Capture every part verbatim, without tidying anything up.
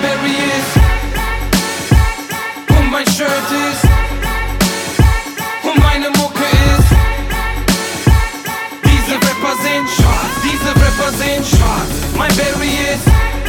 Berry ist und mein Shirt ist und meine Mucke ist. Diese Rapper sehen schwarz, diese Rapper sehen schwarz. Mein Berry ist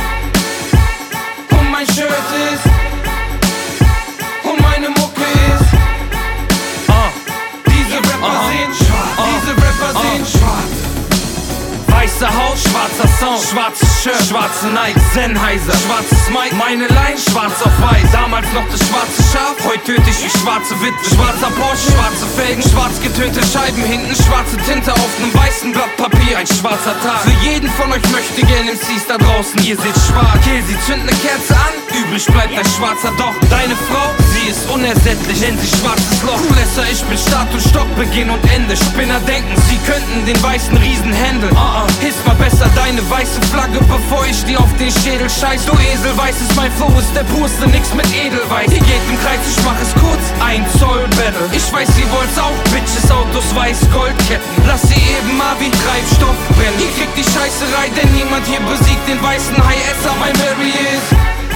und mein Shirt ist und meine Mucke ist. uh, Diese Rapper uh -huh. sehen schwarz, uh, diese Rapper uh, sehen schwarz. Weiße Haut, schwarzer Sound, schwarzes Shirt, schwarze Nike, Sennheiser, schwarzes Mic, meine Line, schwarz auf weiß. Damals noch das schwarze Schaf, heute töte ich wie schwarze Witwe. Schwarzer Porsche, schwarze Felgen, schwarz getönte Scheiben, hinten schwarze Tinte auf nem weißen Blatt Papier. Ein schwarzer Tag, für jeden von euch möchte gern M Cs da draußen. Ihr seht schwarz, kill sie, zünd ne Kerze an, übrig bleibt ein schwarzer Doch. Deine Frau, sie ist unersättlich, nennt sich schwarzes Loch. Lässer, ich bin Start und Stopp, Beginn und Ende. Spinner denken, sie könnten den weißen Riesen handeln. uh -uh. Hiss mal besser deine weiße Flagge, bevor ich dir auf den Schädel scheiß. Du Esel, weißes, mein Flow ist der purste, nix mit Edelweiß. Ihr geht im Kreis, ich mach es kurz, ein Zoll Battle. Ich weiß, ihr wollt's auch, Bitches, Autos, weiß, Goldketten. Lass sie eben mal wie Treibstoff brennen. Ihr kriegt die Scheißerei, denn niemand hier besiegt den weißen High-Esser. Mein Berry ist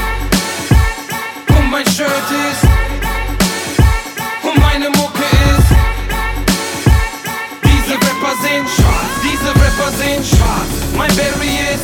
und mein Shirt ist und meine Mucke ist. Diese Rapper sehen schwarz, diese Rapper sehen schwarz. Mein Berry ist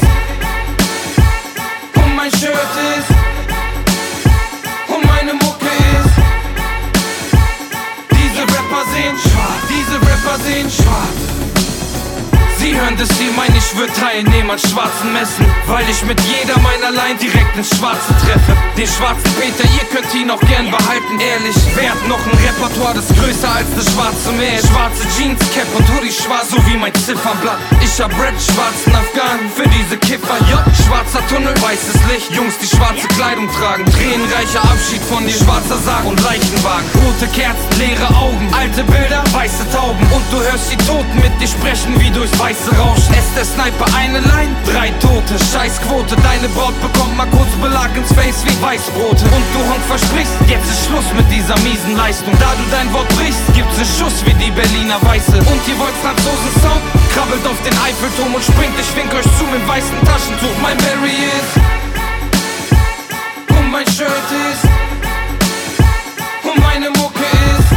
und mein Shirt ist und meine Mucke ist. Diese Rapper sehen schwarz, diese Rapper sehen schwarz. Sie hören das hier, mein ich würd teilnehmen an schwarzen Messen, weil ich mit jeder meiner Line direkt ins Schwarze treffe. Den schwarzen Peter, ihr könnt ihn auch gern behalten, ehrlich. Wer hat noch ein Repertoire, das größer als das schwarze Meer? Schwarze Jeans, Cap und Hoodie schwarz, so wie mein Ziffernblatt. Ich hab Red, schwarzen Afghan für diese Kiffer, ja. Schwarzer Tunnel, weißes Licht, Jungs, die schwarze Kleidung tragen. Tränenreicher Abschied von dir, schwarzer Sarg und Leichenwagen. Rote Kerzen, leere Augen, alte Bilder, weiße Tauben. Und du hörst die Toten mit dir sprechen wie durchs weiße Rauschen. Es der Sniper eine Line, drei Tote, Scheißquote. Deine Braut bekommt mal kurz Belag ins Face wie Weißbrote. Und du Honk versprichst, jetzt ist Schluss mit dieser miesen Leistung. Da du dein Wort brichst, gibt's ne Schuss wie die Berliner Weiße. Und ihr wollt Franzosen-Sound? Krabbelt auf den Eiffelturm und springt, ich wink euch zu mit weißen Taschentuch. Mein Berry ist und mein Shirt ist und meine Mucke ist.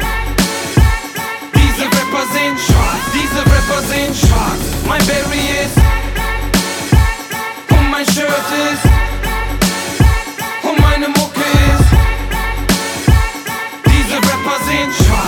Diese Rapper sehen schwarz, diese Rapper sehen schwarz. Mein Berry ist und mein Shirt ist und meine Mucke ist. Diese Rapper sehen schwarz.